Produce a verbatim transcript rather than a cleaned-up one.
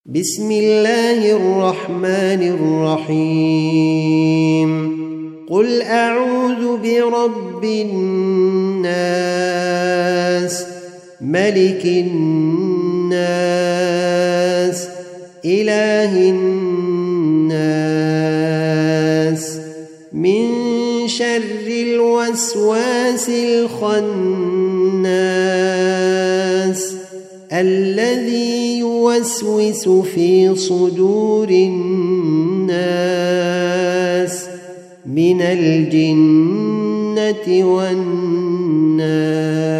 بسم الله الرحمن الرحيم قل أعوذ برب الناس ملك الناس إله الناس من شر الوسواس الخناس الذي يوسوس في صدور الناس من الجنة والناس.